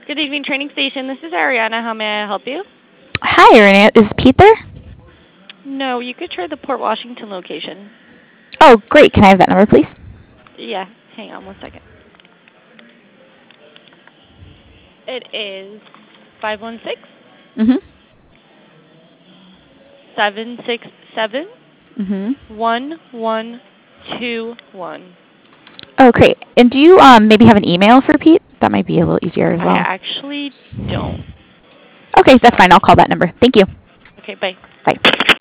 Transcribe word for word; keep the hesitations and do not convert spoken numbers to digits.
Good evening, training station. This is Ariana. How may I help you? Hi, Ariana. Is Pete there? No, you could try the Port Washington location. Oh, great. Can I have that number, please? Yeah, hang on one second. It is five one six, Mm-hmm. seven six seven, Mm-hmm. one one two one. Oh, great. And do you um maybe have an email for Pete? That might be a little easier as I well. actually don't. Okay, that's fine. I'll call that number. Thank you. Okay, bye. Bye.